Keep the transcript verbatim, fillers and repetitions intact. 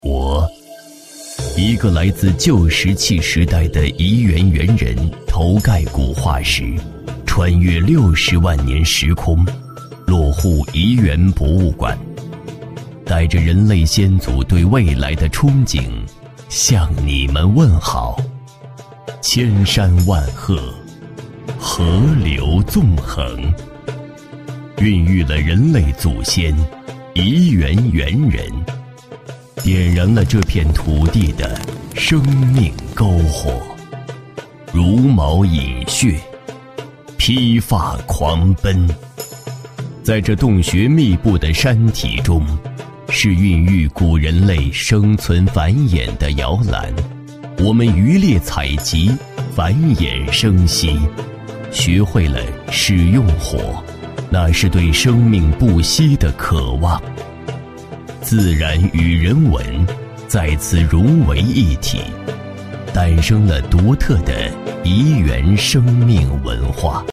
我，一个来自旧石器时代的夷猿猿人头盖骨化石，穿越六十万年时空，落户夷猿博物馆，带着人类先祖对未来的憧憬，向你们问好。千山万壑，河流纵横，孕育了人类祖先夷猿猿人，点燃了这片土地的生命篝火。茹毛饮血，披发狂奔，在这洞穴密布的山体中，是孕育古人类生存繁衍的摇篮。我们渔猎采集，繁衍生息，学会了使用火，那是对生命不息的渴望。自然与人文再次融为一体，诞生了独特的夷猿生命文化。